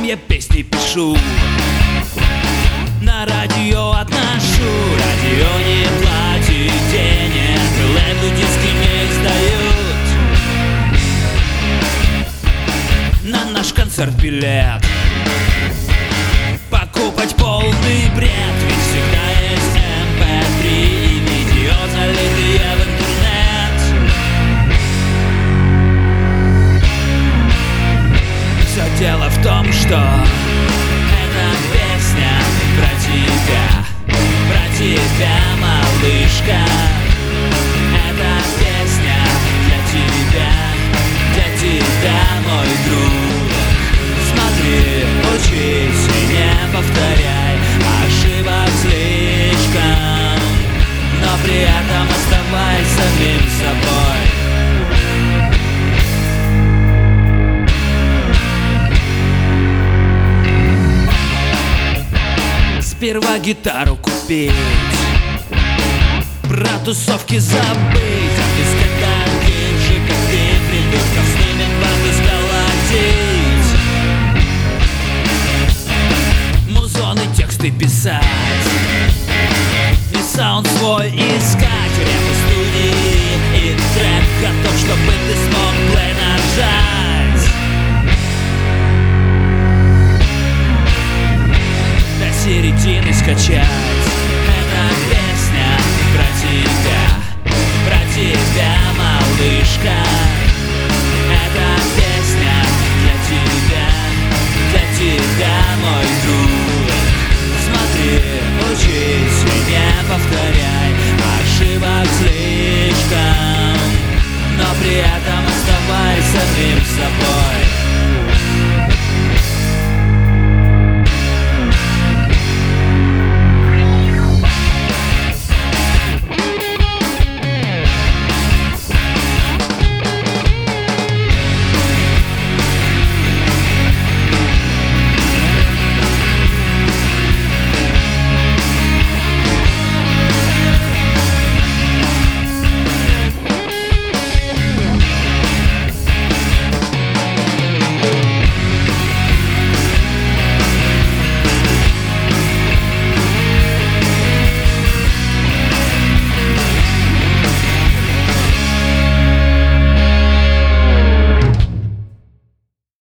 я песни пишу, на радио отношу. Радио не платит денег, лейблы диски не издают. На наш концерт билет покупать полный бред, ведь всегда есть MP3 и видео, залитые в интернет. Все дело в том, что эта песня про тебя, малышка. Эта песня для тебя, мой друг. Смотри, учись и не повторяй ошибок слишком, но при этом оставайся самим собой. Сперва гитару купить, про тусовки забыть, отыскать таких же, как ты, придурков, с ними банды сколотить, музон и тексты писать, и саунд свой искать, рэп и студии, и трек готов, чтобы ты смог плей нажать. До середины скачать. Это